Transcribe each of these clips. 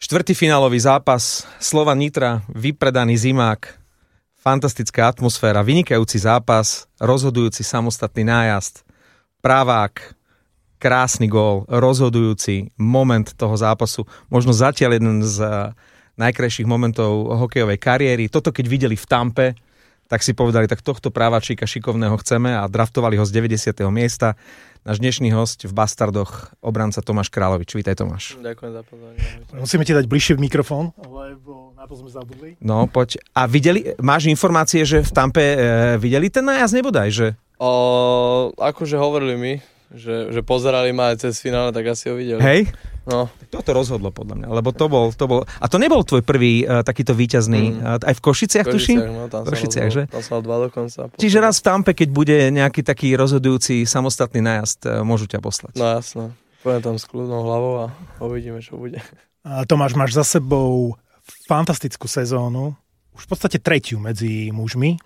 Štvrťfinálový zápas Slovan Nitra, vypredaný zimák, fantastická atmosféra, vynikajúci zápas, rozhodujúci samostatný nájazd, pravák, krásny gól, rozhodujúci moment toho zápasu, možno zatiaľ jeden z najkrajších momentov hokejovej kariéry. Toto keď videli v Tampe, tak si povedali, tak tohto právačíka šikovného chceme a draftovali ho z 90. miesta. Náš dnešný hosť v Bastardoch, obranca Tomáš Kráľovič. Vítaj, Tomáš. Ďakujem za pozornosť. Musíme ti dať bližšie mikrofón, lebo na to sme zabudli. No, poď. A máš informácie, že v Tampe videli ten nájazd nebodaj, že? Akože hovorili mi, že pozerali ma aj cez finále, tak asi ho videli. Hej? No. Toto rozhodlo podľa mňa, lebo to bol... A to nebol tvoj prvý takýto víťazný, aj v Košiciach, tuším? No, tam že? Tam som mal 2 dokonca. Čiže raz v Tampe, keď bude nejaký taký rozhodujúci samostatný nájazd, môžu ťa poslať. No jasno. Pôjdem tam s kľudnou hlavou a uvidíme, čo bude. Tomáš, máš za sebou fantastickú sezónu, už v podstate 3. medzi mužmi.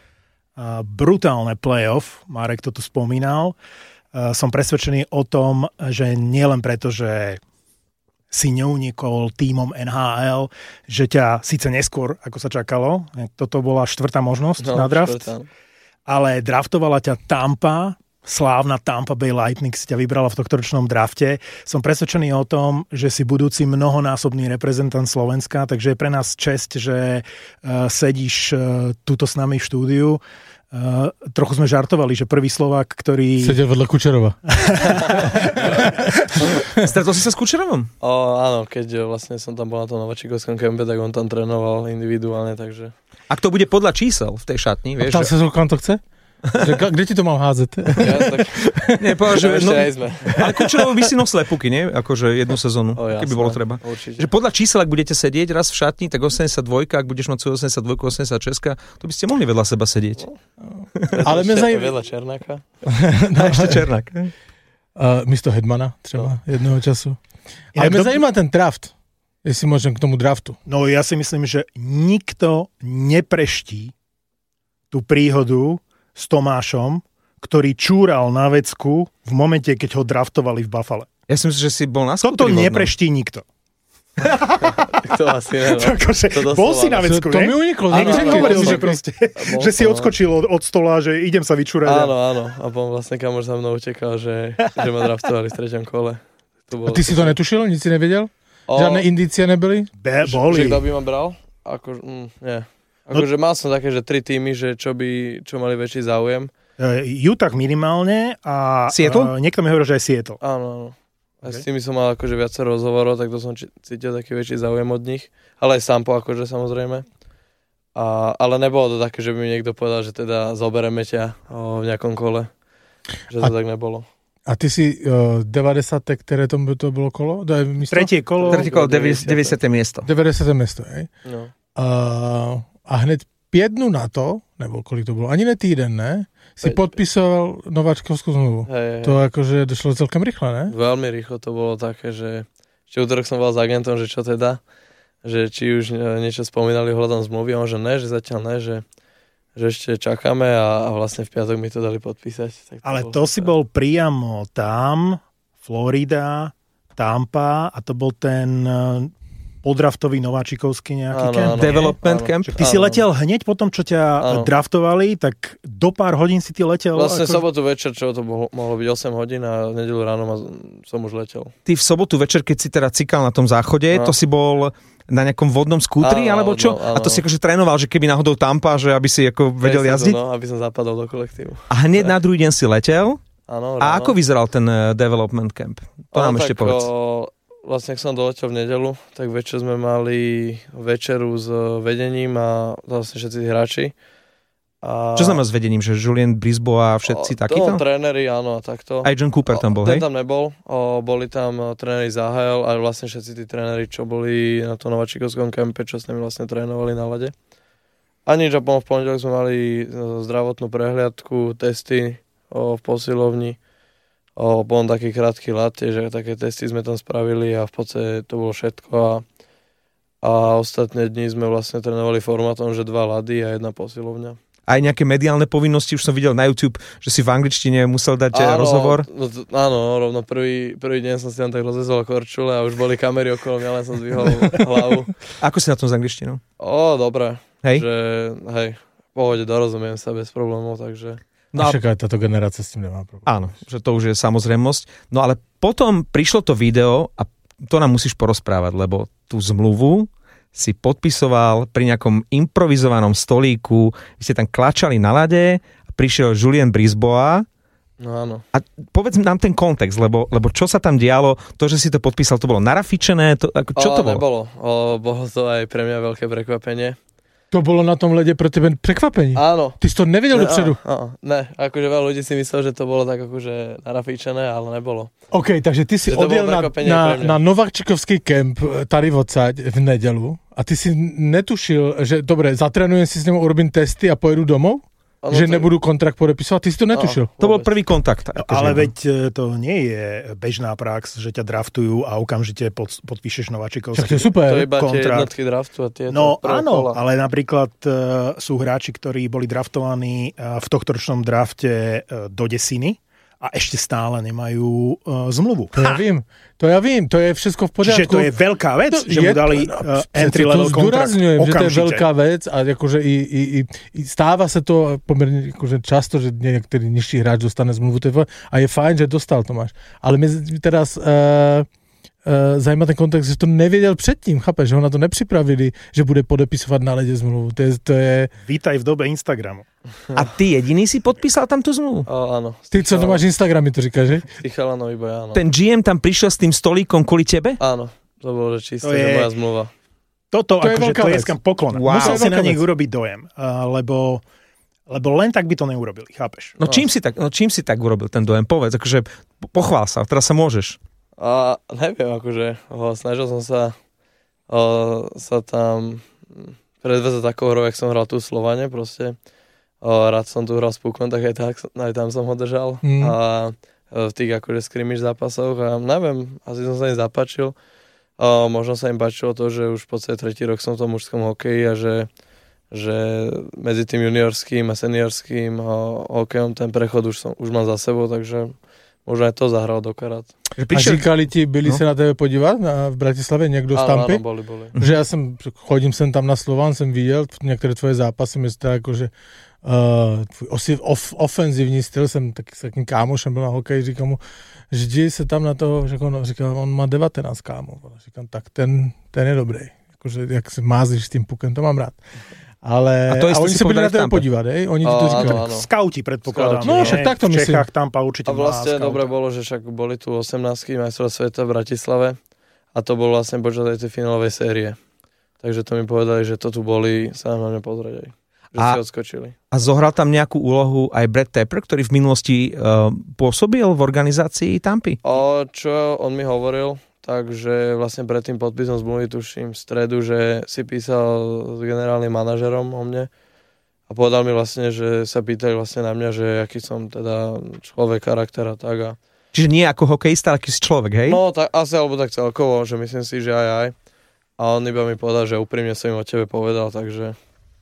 Brutálne playoff, Marek to tu spomínal. Som presvedčený o tom, že nielen preto, že si neunikol tímom NHL, že ťa síce neskôr, ako sa čakalo, toto bola 4. možnosť na draft, 4. ale draftovala ťa Tampa, slávna Tampa Bay Lightning si ťa vybrala v tohtoročnom drafte. Som presvedčený o tom, že si budúci mnohonásobný reprezentant Slovenska, takže je pre nás česť, že sedíš tuto s nami v štúdiu. Trochu sme žartovali, že prvý Slovák, ktorý... Sedel vedľa Kučerova. Stretol si sa s Kučerovom? Áno, keď vlastne som tam bol na tom nováčikovskom kempe, tak on tam trénoval individuálne, takže... Ak to bude podľa čísel v tej šatni, vieš... A tam sa kam to chce? Kde ti to mal házať? Ja, tak... Nie, povedal, že... ešte aj sme. Ale Kučerovo by si nosil aj puky, nie? Akože jednu sezónu, keby bolo treba. Určite. Že podľa čísel, ak budete sedieť raz v šatni, tak 82, ak budeš mať svoju 82, 86, to by ste mohli vedľa seba sedieť. Ale mňa zajímavé... Vedľa Černáka. No, ešte Černák. Místo Hedmana třeba jedného času. Ale mňa zaujíma ten draft. Jestli môžem k tomu draftu. No ja si myslím, že nikto nepreští tú príhodu s Tomášom, ktorý čúral na vecku v momente, keď ho draftovali v Buffale. Ja si myslím, že si bol na skutri. Toto nepreští nikto. To asi ne, no. Bol si na vecku, to mi uniklo. Niekde hovoril, že si odskočil od stola, že idem sa vyčúrať. Áno. A potom vlastne kamoš za mnou utekal, že ma draftovali v 3. kole. A ty si to netušil? Nic si nevedel? Žiadne indície neboli? Boli. Že kto by ma bral? Nie. Akože mal som také, že 3 týmy, že čo mali väčší záujem. Utah minimálne a Seattle? Niekto mi hovoril, že aj Seattle. Áno. A s tými som mal akože viacero rozhovorov, tak to som cítil taký väčší záujem od nich. Ale aj Sampo akože samozrejme. Ale nebolo to také, že by mi niekto povedal, že teda zobereme ťa v nejakom kole. Že to tak nebolo. A ty si 90. ktoré to bolo kolo? Tretie kolo. 90. miesto. 90. miesto, hej? No. A hneď 5 dnú na to, nebo kolik to bolo, ani ne týden, ne? Si podpísal nováčkovskú zmluvu. Hej. To akože došlo celkem rýchle, ne? Veľmi rýchlo to bolo také, že ešte útorok som bol s agentom, že čo teda, že či už niečo spomínali ohľadom zmluvy, a on, že ne, že zatiaľ ne, že ešte čakáme a vlastne v piatok mi to dali podpísať. Tak ale to si bol priamo tam, Florida, Tampa a to bol ten... podraftový nováčikovský nejaký camp. Development camp. Ty si letel hneď po tom, čo ťa draftovali, tak do pár hodín si ty letel. Vlastne sobotu večer, čo to mohlo byť 8 hodín a nedeľu ráno som už letel. Ty v sobotu večer, keď si teda cikal na tom záchode, to si bol na nejakom vodnom skútri, alebo čo? Áno. A to si akože trénoval, že keby náhodou Tampa, že aby si ako vedel jazdiť? No, aby som zapadol do kolektívu. A hneď na druhý deň si letel? Áno. A ako vyzeral ten development camp? To nám ešte povedz. Vlastne, ak som doletel v nedeľu, tak večer sme mali večeru s vedením a vlastne všetci hráči. Čo znamená s vedením? Že Julien Brisbois a všetci takíto? Tréneri, áno, a takto. Aj John Cooper tam bol, hej? Ten tam nebol. Boli tam tréneri z AHL a vlastne všetci tí tréneri, čo boli na tom nováčikovskom kempe, čo s nimi vlastne trénovali na lade. A nič, a v pondelok sme mali zdravotnú prehliadku, testy v posilovni. Bol taký krátky lat, že také testy sme tam spravili a v podstate to bolo všetko a ostatné dni sme vlastne trénovali formátom, že 2 lady a 1 posilovňa. Aj nejaké mediálne povinnosti, už som videl na YouTube, že si v angličtine musel dať rozhovor. Áno, rovno prvý deň som si tam tak rozvezol korčule a už boli kamery okolo mňa, len som zdvihol hlavu. Ako si na tom s angličtinou? Dobre. Hej? Že, v pohode dorozumiem sa bez problémov, takže... No a však aj táto generácia s tým nemá problém. Áno, že to už je samozrejmosť. No ale potom prišlo to video a to nám musíš porozprávať, lebo tú zmluvu si podpisoval pri nejakom improvizovanom stolíku, vy ste tam klačali na ľade a prišiel Julien Brisbois. No áno. A povedz nám ten kontext, lebo čo sa tam dialo, to, že si to podpísal, to bolo narafičené, čo to bolo? Nebolo. Bolo to aj pre mňa veľké prekvapenie. To bolo na tom lede pre tebe prekvapenie? Áno. Ty si to nevedel dopředu? Ne, akože veľa ľudí si myslel, že to bolo tak akože narafíčené, ale nebolo. OK, takže ty si odjel na Nováčikovský kemp tady odsaď v nedeľu a ty si netušil, že dobre, zatrénujem si s ním, urobím testy a pojedu domov? Ano, že nebudú kontrakt podepisovať? Ty si to netušil? To bol prvý kontakt. Ale veď to nie je bežná prax, že ťa draftujú a okamžite podpíšeš nováčikovský kontrakt. To je super. To je iba tie jednotky draftu a tie áno, kola. Ale napríklad sú hráči, ktorí boli draftovaní v tohtoročnom drafte do desiny a ešte stále nemajú zmluvu. To ja vím, to je všetko v poriadku. Čiže to je veľká vec, že mu dali entry level kontrakt okamžite. Že to je veľká vec a akože i stáva sa to pomerne akože často, že niektorý nižší hráč dostane zmluvu a je fajn, že dostal Tomáš. Ale my teraz zajímá ten kontext, že to nevěděl předtím, chápeš, že ho na to nepřipravili, že bude podepisovat na ledě zmluvu. To je... Vítaj v dobe Instagramu. A ty jediný si podpísal tam tú zmluvu? Áno. Ty, co nemáš Instagramy, to říkáš, že? Tichalanovi boj, áno. Ten GM tam prišiel s tým stolíkom kvôli tebe? Áno, to bolo, že čisté, že moja zmluva. Toto akože tlieskam poklona. Wow. Musel si na nich urobiť dojem, lebo len tak by to neurobili, chápeš? No čím si tak urobil ten dojem? Povedz, akože pochvál sa, teraz sa môžeš. Neviem, akože snažil som sa tam predvezať takou hrou, jak som hral tu v Slovane, proste. Rád som tu hral s pukom, tak aj tam som ho držal. A v tých akože scrimmage zápasoch a neviem, asi som sa im zapáčil. Možno sa im páčilo to, že už v podstate 3. rok som v tom mužskom hokeji a že medzi tým juniorským a seniorským hokejom ten prechod už mám za sebou, takže možno aj to zahral do karát. A říkali ti, byli se na tebe podívat v Bratislave někdo z Tampy? Áno, boli. Že já chodím sem tam na Slován, jsem viděl některé tvoje zápasy, mě to jako, že tvůj ofenzivní styl, jsem taky s takým kámošem byl na hokej, říkám mu, že dívej se tam na toho, že on má 19 kámo. Říkám, tak ten je dobrý. Jakože, jak se mázíš s tím pukem, to mám rád. Ale oni sa byli na tebe podívať, Oni ti to říkali. Skauti, predpokladám. No, však tak to myslím. V Čechách Tampa určite má vlastne dobre bolo, že však boli tu 18-ky majstrov sveta v Bratislave a to bol vlastne počas tej finálovej série. Takže to mi povedali, že to tu boli sa na mňa pozrieť aj. Že si odskočili. A zohral tam nejakú úlohu aj Brad Tepper, ktorý v minulosti pôsobil v organizácii Tampy? Čo on mi hovoril, takže vlastne pred tým podpisom zmluvy tuším v stredu, že si písal s generálnym manažerom o mne a povedal mi vlastne, že sa pýtali vlastne na mňa, že aký som teda človek, charakter a tak. Čiže nie ako hokejista, ale aký si človek, hej? No, tak, asi alebo tak celkovo, že myslím si, že aj. A on iba mi povedal, že úprimne som im o tebe povedal, takže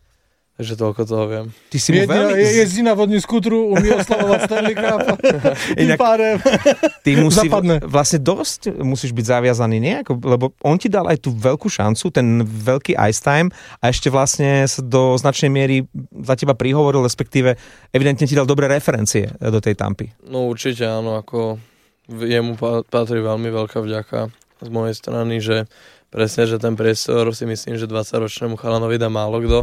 toľko toho viem. Ty si mu veľmi... Jezdí na vodní skútru, umí oslavovať Stanley Cup. Tým pádem ty vlastne dosť musíš byť zaviazaný, nie? Lebo on ti dal aj tú veľkú šancu, ten veľký ice time a ešte vlastne sa do značnej miery za teba prihovoril, respektíve evidentne ti dal dobré referencie do tej Tampy. No určite áno, ako jemu patrí veľmi veľká vďaka z mojej strany, že presne, že ten priestor si myslím, že 20-ročnému chalanovi dá málo kto.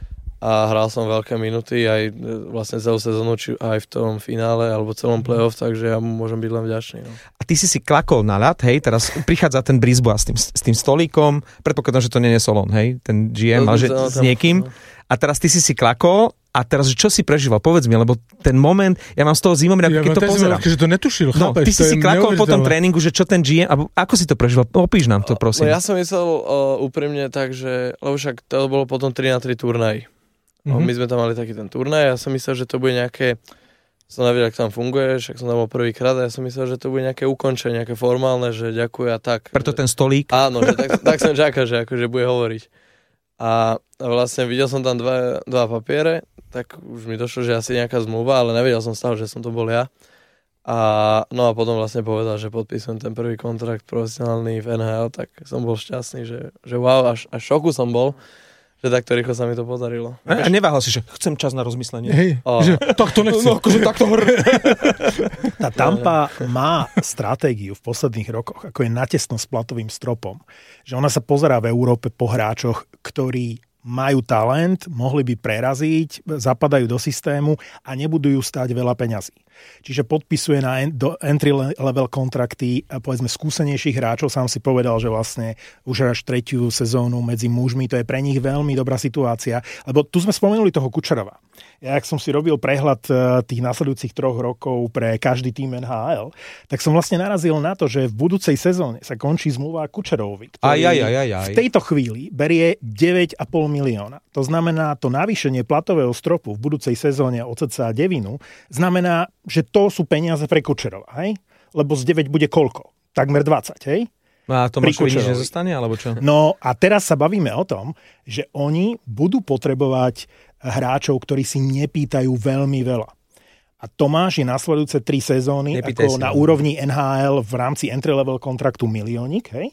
A hral som veľké minuty aj vlastne celú sezónu, či aj v tom finále alebo celom playoff, takže ja mu môžem byť len vďačný. No. A ty si klakol na ľad, hej, teraz prichádza ten Brisbois s tým stolíkom, predpokladám, že to nie je Solon, hej, ten GM, ale že s niekým. A teraz ty si klakol a teraz čo si prežíval? Povedz mi, lebo ten moment, ja mám z toho zimomriaku, keď to pozerám. Že to netušil, chápeš? Ty si klakol po tom tréningu, že čo ten GM, ako si to prežíval? Opíš nám to, prosím. No ja som myslel úprimne tak, že, lebo však to bolo potom 3-3 turnaj. My sme tam mali taký ten turnaj a ja som myslel, že to bude nejaké, som nevedel, ak tam funguje, však som tam bol prvýkrát a ja som myslel, že to bude nejaké ukončenie, nejaké formálne, že ďakujem a tak. Preto ten stolík. Áno, že tak som čakal, že akože bude hovoriť. A vlastne videl som tam dva papiere, tak už mi došlo, že asi nejaká zmluva, ale nevedel som z toho, že som to bol ja. A potom vlastne povedal, že podpísujem ten prvý kontrakt profesionálny v NHL, tak som bol šťastný, že wow, až šoku som bol, že takto rýchlo sa mi to podarilo. A neváhal si, že chcem čas na rozmyslenie. Hej, že takto nechcem. Tá Tampa má stratégiu v posledných rokoch, ako je natesno s platovým stropom, že ona sa pozerá v Európe po hráčoch, ktorí majú talent, mohli by preraziť, zapadajú do systému a nebudú ju stáť veľa peňazí. Čiže podpisuje do entry-level kontrakty povedzme skúsenejších hráčov. Sám si povedal, že vlastne už až 3. sezónu medzi mužmi, to je pre nich veľmi dobrá situácia. Lebo tu sme spomenuli toho Kučerova. Ja, ak som si robil prehľad tých nasledujúcich 3 rokov pre každý tým NHL, tak som vlastne narazil na to, že v budúcej sezóne sa končí zmluva Kučerovovi, ktorý v tejto chvíli berie 9,5 milióna. To znamená, to navýšenie platového stropu v budúcej sezóne od cca 9 znamená, že to sú peniaze pre Kučerova, hej? Lebo z 9 bude koľko? Takmer 20, hej? A Tomášovi nič nezostane, alebo čo? No a teraz sa bavíme o tom, že oni budú potrebovať hráčov, ktorí si nepýtajú veľmi veľa. A Tomáš je nasledujúce 3 sezóny ako na úrovni NHL v rámci entry-level kontraktu miliónik, hej?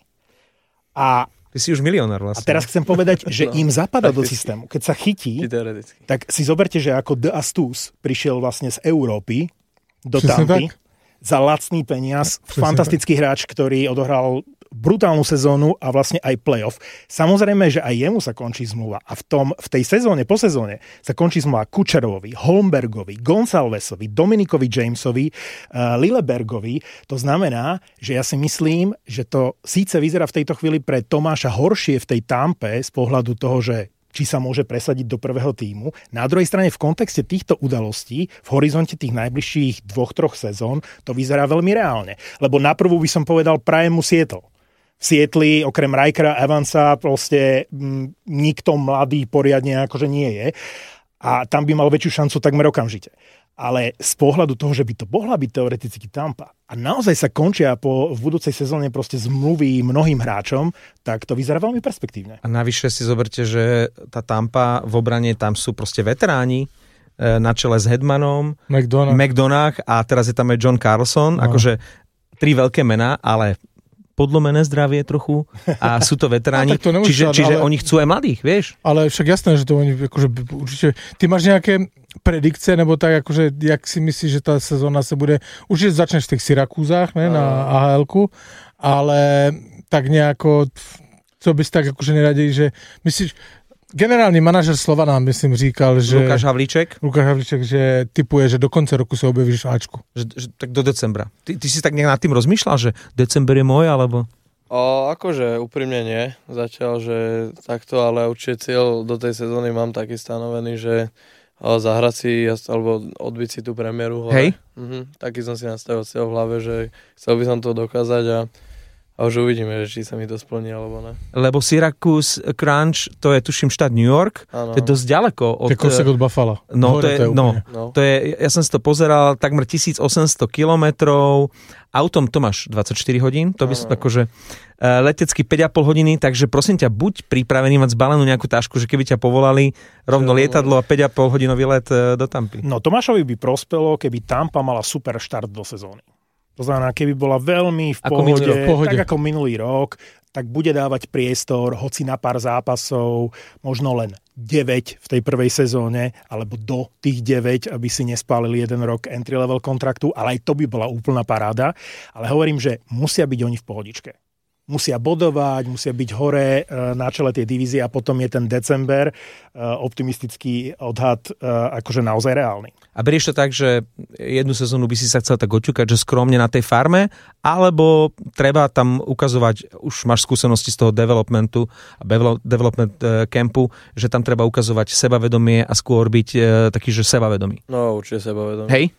A ty si už milionár vlastne. A teraz chcem povedať, že im zapadá do systému. Keď sa chytí, tak si zoberte, že ako De Astus prišiel vlastne z Európy do Tampy za lacný peniaz, fantastický hráč, ktorý odohral brutálnu sezónu a vlastne aj playoff. Samozrejme, že aj jemu sa končí zmluva. A v tej sezóne, po sezóne, sa končí zmluva Kučerovovi, Holmbergovi, Gonsalvesovi, Dominikovi Jamesovi, Lillebergovi. To znamená, že ja si myslím, že to síce vyzerá v tejto chvíli pre Tomáša horšie v tej Tampe z pohľadu toho, že či sa môže presadiť do prvého tímu. Na druhej strane v kontexte týchto udalostí v horizonte tých najbližších 2-3 sezón to vyzerá veľmi reálne. Lebo na prvú by som povedal prajem mu Seattle. V Sietli okrem Rikera Evansa proste nikto mladý poriadne akože nie je. A tam by mal väčšiu šancu takmer okamžite. Ale z pohľadu toho, že by to mohla byť teoreticky Tampa a naozaj sa končia v budúcej sezóne proste zmluvy mnohým hráčom, tak to vyzerá veľmi perspektívne. A navyše si zoberte, že tá Tampa v obrane, tam sú proste veteráni na čele s Hedmanom, McDonagh a teraz je tam aj John Carlson, akože 3 veľké mená, ale podlomené zdravie trochu a sú to veteráni, čiže oni chcú aj mladých, vieš? Ale však jasné, že to oni akože určite... Ty máš nejaké predikcie, nebo tak akože, jak si myslíš, že tá sezóna sa bude... Určite začneš v tých Syrakúzach, ne, na AHL-ku, ale tak nejako, co bys tak akože neradil, že myslíš... Generálny manažer Slovana, myslím, říkal, že... Lukáš Havlíček, že typuje, že do konce roku sa objevíš v Ačku. Tak do decembra. Ty si tak nejak nad tým rozmýšľal, že december je môj, alebo... Akože úprimne nie. Zatiaľ, že takto, ale určite cieľ do tej sezóny mám taký stanovený, že zahrať si alebo odbiť si tú premiéru hore. Hej. Taký som si nastavil cieľ v hlave, že chcel by som to dokázať a už uvidíme, že či sa mi to splní, alebo ne. Lebo Syracuse Crunch, to je tuším štát New York, to je dosť ďaleko. To je kosek od Buffalo. Ja som si to pozeral, takmer 1800 kilometrov, autom to máš 24 hodín, to by som akože letecky 5,5 hodiny, takže prosím ťa, buď pripravený mať zbalenú nejakú tašku, že keby ťa povolali rovno lietadlo a 5,5 hodinový let do Tampy. No Tomášovi by prospelo, keby Tampa mala super štart do sezóny. To znamená, keby bola veľmi v pohode, tak ako minulý rok, tak bude dávať priestor, hoci na pár zápasov, možno len 9 v tej prvej sezóne, alebo do tých 9, aby si nespálili jeden rok entry-level kontraktu, ale aj to by bola úplná paráda. Ale hovorím, že musia byť oni v pohodičke. Musia bodovať, musia byť hore na čele tej divízie a potom je ten december optimistický odhad akože naozaj reálny. A berieš to tak, že jednu sezónu by si sa chcel tak oťukať, že skromne na tej farme, alebo treba tam ukazovať, už máš skúsenosti z toho developmentu a development campu, že tam treba ukazovať sebavedomie a skôr byť taký, že sebavedomý. No, určite sebavedomý. Hej?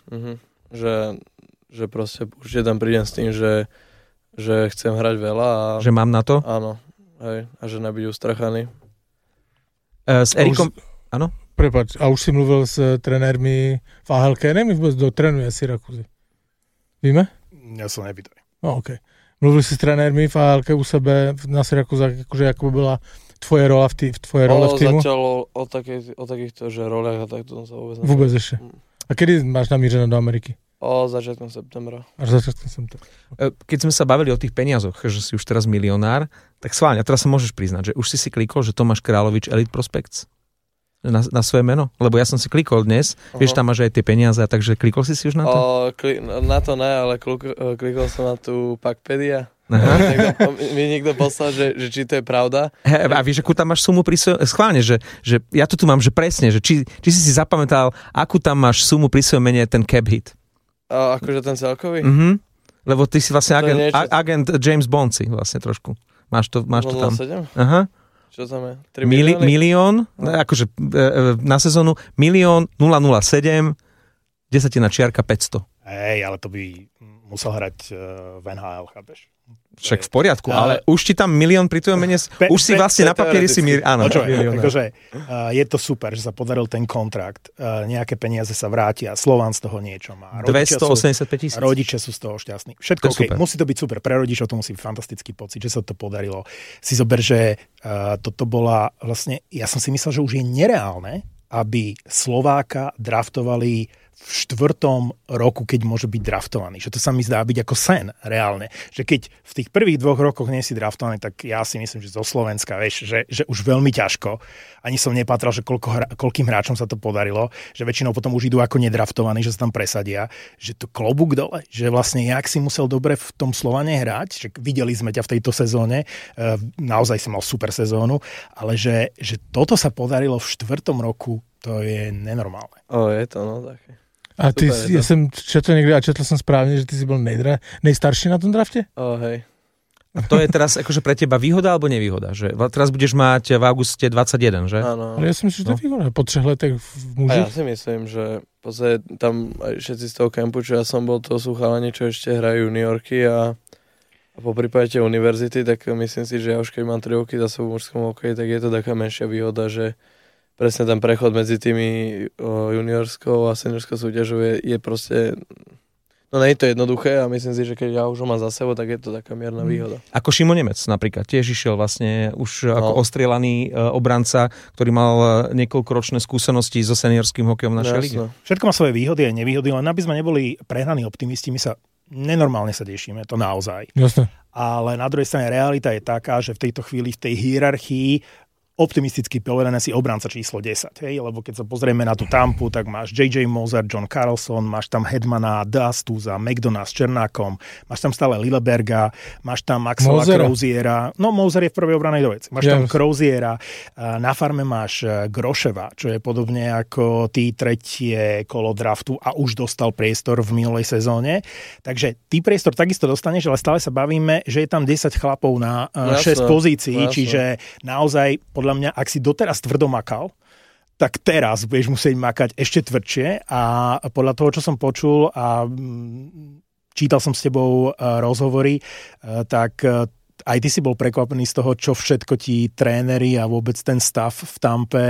Že proste určite tam prídem s tým, že chcem hrať veľa a... Že mám na to? Áno, hej, a že nebyť ustrachaný. S Erikom... Áno? Prepáč, a už si mluvil s trenérmi v AHL-ke, neviem, kto trénuje Syrakuzy. Víme? Ja som nebytoj. No, okej. Mluvil si s trenérmi v ALK u sebe na Syrakuze, akože ako byla tvoje rola v role v týmu? Začalo o takýchto že roliach a tak to som sa vôbec nechal. Vôbec ešte. A kedy máš namířené do Ameriky? Začiatkom septembra. Až začiatkom septembra. Keď sme sa bavili o tých peniazoch, že si už teraz milionár, tak schválne, teraz sa môžeš priznať, že už si klikol, že Tomáš Královič Elite Prospects na svoje meno? Lebo ja som si klikol dnes, vieš, tam máš aj tie peniaze, takže klikol si už na to? Na to ne, ale klikol som na tú Packpedia. Mi niekto poslal, že či to je pravda. A vieš, akú tam máš sumu pri svojom... Schválne, že ja to tu mám, že presne, že či si zapamätal, akú tam máš sumu pri svojom mene ten cap hit. Akože ten celkový? Lebo ty si vlastne agent James Bond si vlastne trošku. Máš to tam. 0,7? Aha. Čo tam je? 3 milióny? Milión, akože na sezónu 1 007 desatina čiarka 500. Hej, ale to by musel hrať v NHL, chápeš? Však v poriadku, ale už ti tam milión pri tvojom mene, už si vlastne na papieri si áno. Akože, je to super, že sa podaril ten kontrakt, nejaké peniaze sa vrátia, Slován z toho niečo má. 285 000. Rodičia sú z toho šťastní. Všetko okay. Musí to byť super, pre rodičov to musí byť fantastický pocit, že sa to podarilo. Si zober, že toto bola vlastne, ja som si myslel, že už je nereálne, aby Slováka draftovali v 4. roku, keď môže byť draftovaný. Že to sa mi zdá byť ako sen, reálne. Že keď v tých prvých 2 rokoch nie si draftovaný, tak ja si myslím, že zo Slovenska, vieš, že už veľmi ťažko. Ani som nepatral, že koľkým hráčom sa to podarilo, že väčšinou potom už idú ako nedraftovaní, že sa tam presadia. Že to klobúk dole, že vlastne jak si musel dobre v tom Slovane hrať, že videli sme ťa v tejto sezóne, naozaj si mal super sezónu, ale že toto sa podarilo v 4. roku, to je nenormálne. Je to, no také. A ty, ja som četl niekde a četl som správne, že ty si bol nejstarší na tom drafte? Hej. A to je teraz akože pre teba výhoda alebo nevýhoda? Že teraz budeš mať v auguste 21, že? Áno. Ale ja si myslím, že to je výhoda. Po 3 letech v muži. A ja si myslím, že v podstate tam aj všetci z toho kempu, čo ja som bol, to sú chalani, čo ešte hrajú juniorky a po prípade univerzity, tak myslím si, že ja už keď mám 3 roky za sebou v mužskom hokeji, tak je to taká menšia výhoda, že presne ten prechod medzi tými juniorskou a seniorskou súťažou je proste... No nie je to jednoduché a myslím si, že keď ja už ho mám za sebou, tak je to taká mierna výhoda. Ako Šimo Nemec napríklad, tiež išiel vlastne už ako ostrielaný obranca, ktorý mal niekoľkoročné skúsenosti so seniorským hokejom našej lige. Všetko má svoje výhody a nevýhody, len aby sme neboli prehnaní optimisti, my sa nenormálne sa tešíme, to naozaj. Jasne. Ale na druhej strane realita je taká, že v tejto chvíli v tej hierarchii optimisticky povedané si obranca číslo 10, hej? Lebo keď sa pozrieme na tú Tampu, tak máš J.J. Moser, John Carlson, máš tam Hedmana, Dastuza, McDonough s Černákom, máš tam stále Lilleberga, máš tam Maxwella Croziera, no Moser je v prvej obranej dvojci, máš tam Croziera, na farme máš Groševa, čo je podobne ako tí 3. kolo draftu a už dostal priestor v minulej sezóne, takže ty priestor takisto dostaneš, ale stále sa bavíme, že je tam 10 chlapov na 6 pozícií, čiže naozaj podľa mňa, ak si doteraz tvrdo makal, tak teraz budeš musieť makať ešte tvrdšie a podľa toho, čo som počul a čítal som s tebou rozhovory, tak aj ty si bol prekvapený z toho, čo všetko ti tréneri a vôbec ten stav v Tampe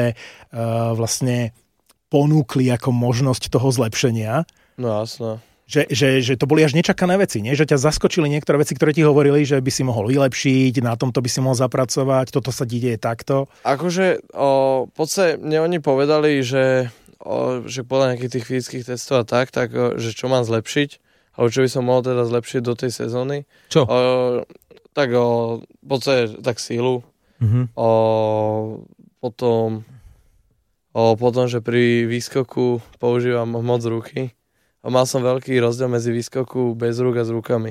vlastne ponúkli ako možnosť toho zlepšenia. No jasno. Že to boli až nečakané veci, nie? Že ťa zaskočili niektoré veci, ktoré ti hovorili, že by si mohol vylepšiť, na tomto by si mohol zapracovať, toto sa deje takto. Akože, v podstate mne oni povedali, že podľa nejakých tých fyzických testov a tak, že čo mám zlepšiť, alebo čo by som mohol teda zlepšiť do tej sezóny. Čo? Tak v podstate tak sílu. Potom, že pri výskoku používam moc ruky. A mal som veľký rozdiel medzi výskoku bez rúk a s rukami.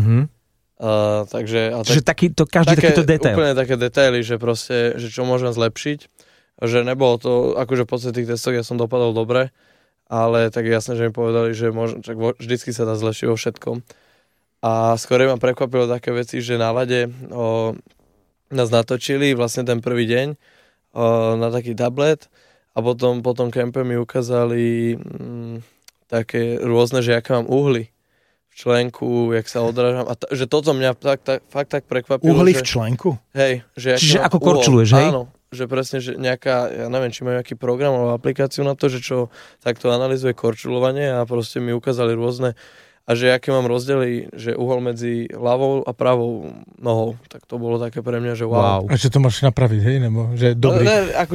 Čiže každý takýto detail. Úplne také detaily, že proste, že čo môžem zlepšiť. Že nebolo to, akože v podstate tých testoch ja som dopadol dobre, ale tak jasné, že mi povedali, že vždycky sa dá zlepšiť vo všetkom. A skôr ma prekvapilo také veci, že na ľade nás natočili vlastne ten prvý deň na taký tablet a potom kempe mi ukázali také rôzne, že aké mám uhly v členku, jak sa odrážam. A že toto mňa fakt tak prekvapilo. Uhly v členku? Hej. Čiže ako korčuluješ, hej? Áno. Že presne, že nejaká, ja neviem, či majú nejaký program alebo aplikáciu na to, že čo takto analyzuje korčulovanie a proste mi ukázali rôzne a že aký mám rozdiely, že uhol medzi ľavou a pravou nohou, tak to bolo také pre mňa, že wow. A čo to máš napraviť, hej, nebo že je dobrý?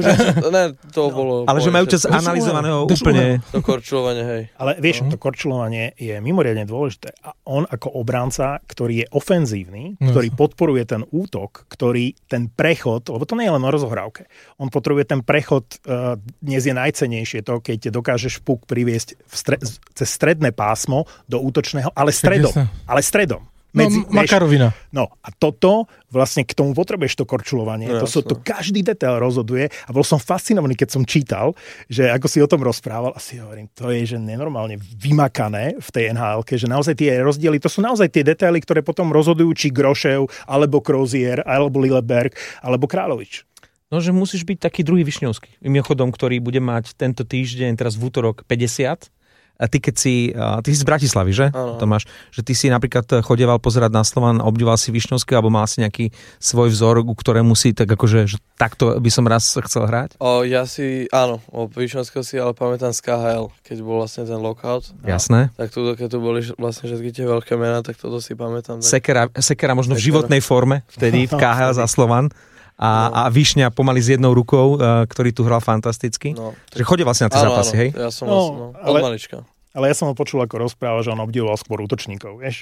To bolo... Ale že majú čas analyzovaného úplne... To korčulovanie, hej. Ale vieš, to korčulovanie je mimoriadne dôležité. A on ako obranca, ktorý je ofenzívny, ktorý podporuje ten útok, ktorý ten prechod, lebo to nie je len o rozohrávke, on potrebuje ten prechod, dnes je najcennejšie to, keď dokážeš puk priviesť cez stredné pásmo do útočného, ale stredom. Makarovina. No a toto, vlastne k tomu potrebuješ to korčulovanie. To každý detail rozhoduje a bol som fascinovaný, keď som čítal, že ako si o tom rozprával, a si hovorím, to je že nenormálne vymakané v tej NHL-ke, že naozaj tie rozdiely, to sú naozaj tie detaily, ktoré potom rozhodujú, či Grošev, alebo Crozier, alebo Lilleberg, alebo Královič. No, že musíš byť taký druhý Višňovský. Mimochodom, ktorý bude mať tento týždeň, teraz v útorok 50. A ty keď ty si z Bratislavy, že? Áno. Tomáš, že ty si napríklad chodieval pozerať na Slovan, obdivoval si Višňovský, alebo mal si nejaký svoj vzor, ku ktorému si tak akože, že takto by som raz chcel hrať? Áno, Višňovského si ale pamätám z KHL, keď bol vlastne ten lockout. Jasné. Tak keď tu boli vlastne všetky tie veľké mená, tak toto si pamätám. Sekera možno v životnej forme, vtedy v KHL za Slovan. A Višňa pomaly s jednou rukou, ktorý tu hral fantasticky. No. Takže chodil vlastne na tie zápasy, hej? Ja som od malička. Ale ja som ho počul ako rozpráva, že on obdivoval skôr útočníkov, vieš?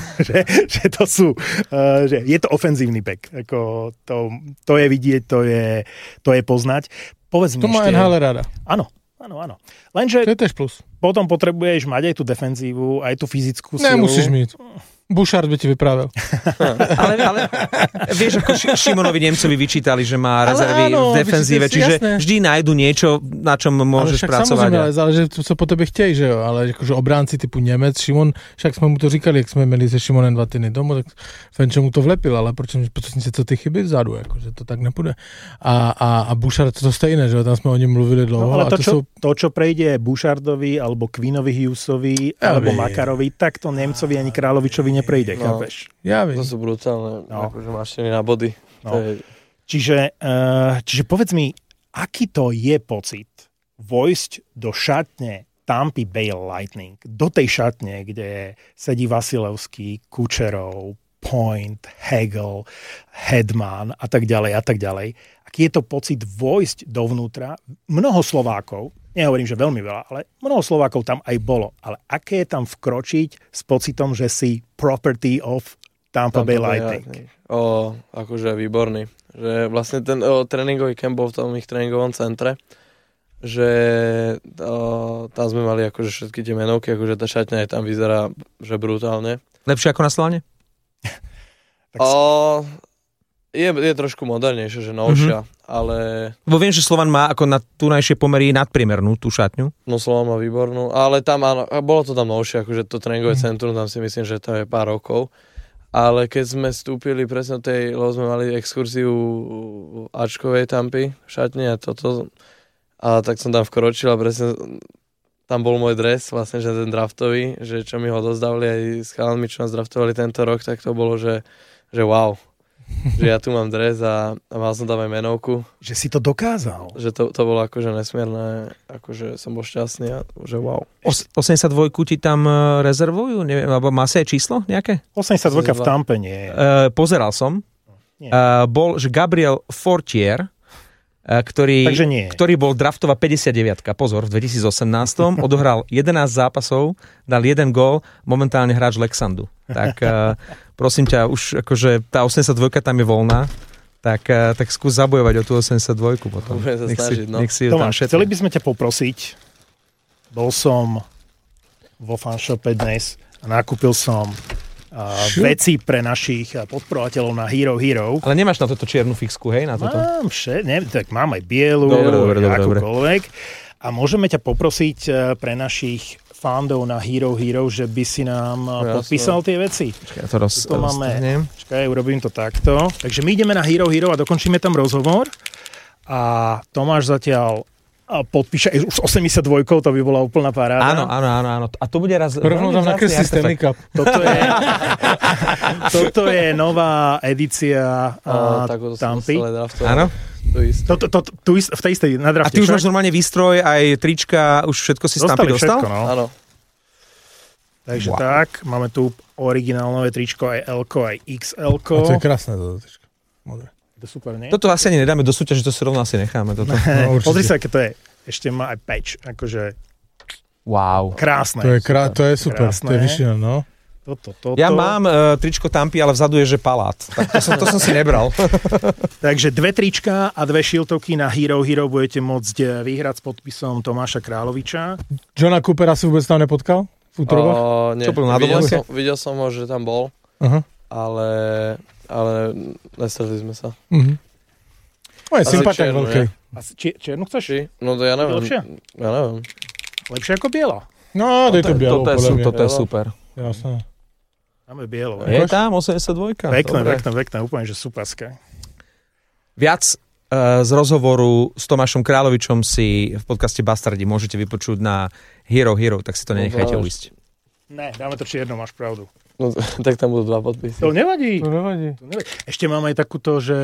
že to sú, že je to ofenzívny back. Ako to je vidieť, to je poznať. Povedz mi to má NHL rada. Áno. Lenže to je tiež plus. Potom potrebuješ mať aj tú defenzívu, aj tú fyzickú silu. Nemusíš mať. Bouchard by ti vypravil. ale vieš, ako Šimonovi Nemcovi vyčítali, že má rezervy v defenzíve, čiže jasné. Vždy nájdu niečo, na čom môžeš pracovať. Ale záleží, co po tebe chtějí, že jo, ale akože obránci typu Němec, Šimon, však jsme mu to říkali, jak jsme měli se Šimonem 2 týdny domů, tak Fenčo mu to vlepil, ale proč co ty chyby vzadu, akože to tak nepůjde. A Bouchard to stejné, že jo, tam jsme o něm mluvili dlouho. No, ale to, čo prejde Bouchardovi, alebo Quinnovi Hughesovi, alebo Makarovi, tak to Nemcovi ani Královičovi neprejde, chápeš? Ja viem. To sú brutálne, akože maštiny na body. No. Čiže povedz mi, aký to je pocit vojsť do šatne Tampa Bay Lightning, do tej šatne, kde sedí Vasilevský, Kučerov, Point, Hagel, Hedman a tak ďalej. Aký je to pocit vojsť dovnútra? Mnoho Slovákov, nehovorím, že veľmi veľa, ale mnoho Slovákov tam aj bolo. Ale aké je tam vkročiť s pocitom, že si property of Tampa Bay Lightning? Akože výborný. Že vlastne ten tréningový camp bol v tom ich tréningovom centre, že tam sme mali akože všetky tie menovky, akože tá šatňa aj tam vyzerá, že brutálne. Lepšie ako na Slovane? Je trošku modernejšie, že novšia, ale... Bo viem, že Slovan má ako na tunajšie pomery nadpriemernú tú šatňu. No Slovan má výbornú, ale tam áno, bolo to tam novšie, akože to tréningové centrum, tam si myslím, že to je pár rokov. Ale keď sme vstúpili presne lebo sme mali exkurziu Ačkovej Tampy v šatni a toto, a tak som tam vkročil a presne tam bol môj dres, vlastne, že ten draftový, že čo mi ho dozdávali aj s chalami, čo nás draftovali tento rok, tak to bolo, že wow. Že ja tu mám dres a mal som tam aj menovku. Že si to dokázal. Že to bolo akože nesmierne, akože som bol šťastný a že wow. 82 ti tam rezervujú? Neviem, alebo má sa aj číslo nejaké? 82 v Tampe nie je. Pozeral som. Bol, že Gabriel Fortier, ktorý bol draftová 59-ka, pozor, v 2018. Odohral 11 zápasov, dal 1 gól, momentálne hráč Lexandu. Tak prosím ťa, už akože tá 82 tam je voľná, tak skús zabojovať o tú 82 potom. Nech si Tomáš, chceli by sme ťa poprosiť, bol som vo fanshope dnes a nakúpil som veci pre našich podporovateľov na Hero. Ale nemáš na toto čiernu fixku, hej? Na toto? Tak mám aj bielu, akúkoľvek. A môžeme ťa poprosiť pre našich fandov na Hero, že by si nám podpísal tie veci. Počkaj, ja to roztrhnem. Počkaj, urobím to takto. Takže my ideme na Hero a dokončíme tam rozhovor. A Tomáš zatiaľ podpíše už 82, to by bola úplná paráda. Áno. A to bude raz... Rovno tam nakreslí Stanley Cup. Toto je nová edícia Tampy. Áno. V tej istej na drafte. A ty už máš normálne výstroj, aj trička, už všetko si z Tampy dostal? Áno. Takže tak, máme tu originálne tričko, aj L-ko, aj XL-ko. A to je krásne toto tričko. Modré. To je super, nie? Toto asi ani nedáme do súťaže, to si rovno asi necháme. Toto. No, Pozri sa, aké to je. Ešte má aj patch, akože Wow. krásne. To je super, Krásne. to je vyššina, no. Toto. Ja mám tričko Tampy, ale vzadu je, že palát. Tak to som si nebral. Takže 2 trička a 2 šiltovky na Hero Hero budete môcť vyhrať s podpisom Tomáša Královiča. Johna Coopera si vôbec tam nepotkal? V útrobách? Nie. Čo bol na dovolenke? Videl som ho, že tam bol, ale nestretli sme sa. No je sympatiak čiernu, veľký. Čiernu chceš? Či? No to ja neviem. Lepšia? Ja neviem. Lepšie ako biela. No, dej to bielo, podľa mňa. Toto je super. Jasné. Máme bielo. Je tam 82. Pekné, úplne, že superské. Viac z rozhovoru s Tomášom Královičom si v podcaste Bastardi môžete vypočuť na Hero Hero, tak si to nenechajte uísť. Ne, dáme to čierno, máš pravdu. No, tak tam budú 2 podpisy. To nevadí. To nevadí. Ešte máme aj takúto, že...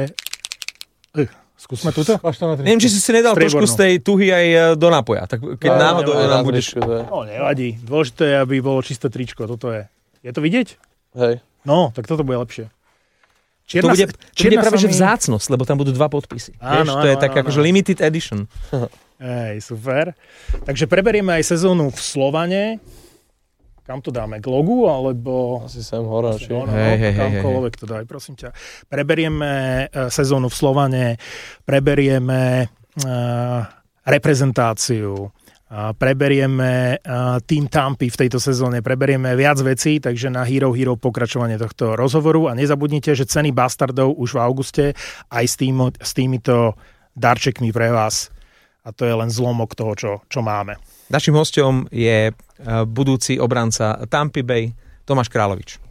Skúsme túto? Neviem, či si nedal trošku z tej tuhy aj do nápoja. Tak keď náhodou nám budeš... No, nevadí. Dôležité je, aby bolo čisté tričko. Toto je. Je to vidieť? Hej. No, tak toto bude lepšie. To bude práve že vzácnosť, lebo tam budú 2 podpisy. Áno, to je tak akože limited edition. Hej, super. Takže preberieme aj sezónu v Slovane. Kam to dáme? K logu, alebo... Asi sem hore, či? Kamkoľvek to daj, prosím ťa. Preberieme sezónu v Slovane, preberieme reprezentáciu, preberieme Team Tampy v tejto sezóne, preberieme viac vecí, takže na Hero Hero pokračovanie tohto rozhovoru a nezabudnite, že ceny Bastardov už v auguste aj s týmito darčekmi pre vás a to je len zlomok toho, čo máme. Naším hosťom je budúci obranca Tampa Bay, Tomáš Královič.